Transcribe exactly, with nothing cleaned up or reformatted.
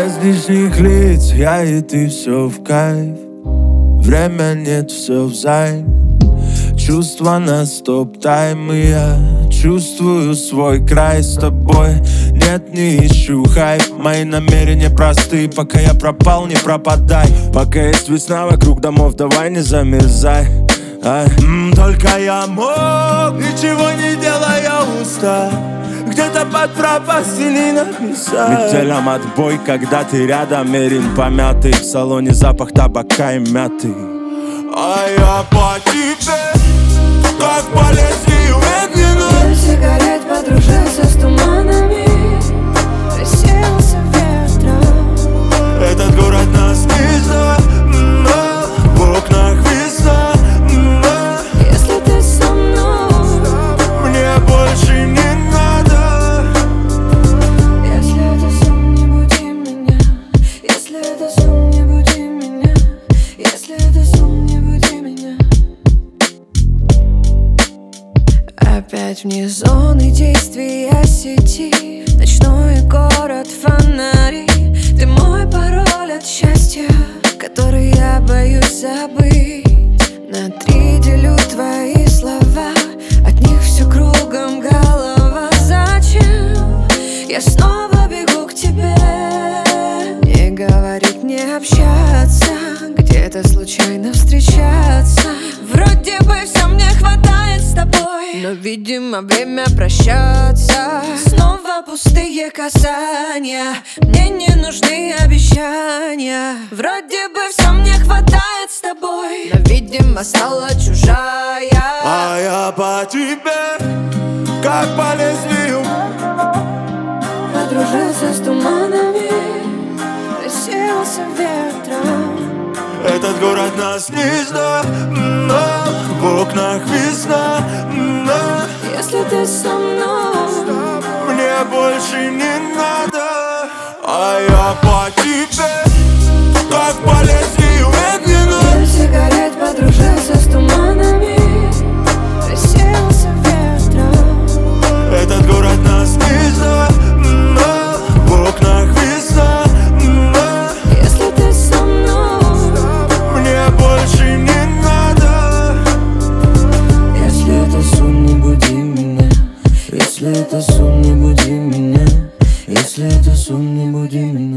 Без лишних лиц, я и ты, все в кайф. Время нет, все взаим. Чувства на стоп-тайм, и я чувствую свой край с тобой. Нет, не ищу хайп, мои намерения просты. Пока я пропал, не пропадай. Пока есть весна вокруг домов, давай не замерзай. Ай. М, Только я мог, ничего не делая уста, где-то под пропастили написать. Метелям отбой, когда ты рядом, мерин помятый. В салоне запах табака и мяты. А я по тебе, как по лезвию медленно. Дым сигарет подружился с туманами, рассеялся ветром. Этот город нас не знает, в окнах весна. Если ты со мной, мне больше не надо. если это сон, не буди меня. Если это сон, не буди меня. Если это сон, не буди меня. Опять вне зоны действия сети, ночной город, фонари. Ты мой пароль от счастья, который я боюсь забыть. На три делю твои слова, от них все кругом голова. Зачем я снова бегу к тебе? Не говорить, не общаться, где-то случайно встречаться. Вроде бы все мне хватает с тобой, но, видимо, время прощаться. Снова пустые касания, мне не нужны обещания. Вроде бы все мне хватает с тобой, но, видимо, стала чужая. А я по тебе, как по лезвию. Подружился с туманами, рассеялся ветром. Этот город нас не знает, в окнах весна. Если ты со мной, Мне больше не надо. А я по тебе, как по лезвию медленно. дым сигарет подружился с туманами, рассеялся ветром. Этот город нас не знает, в окнах весна. Если ты со мной, Мне больше не надо. Если это сон, не буди меня. Если это сон, не буди меня. Если это сон, не буди меня.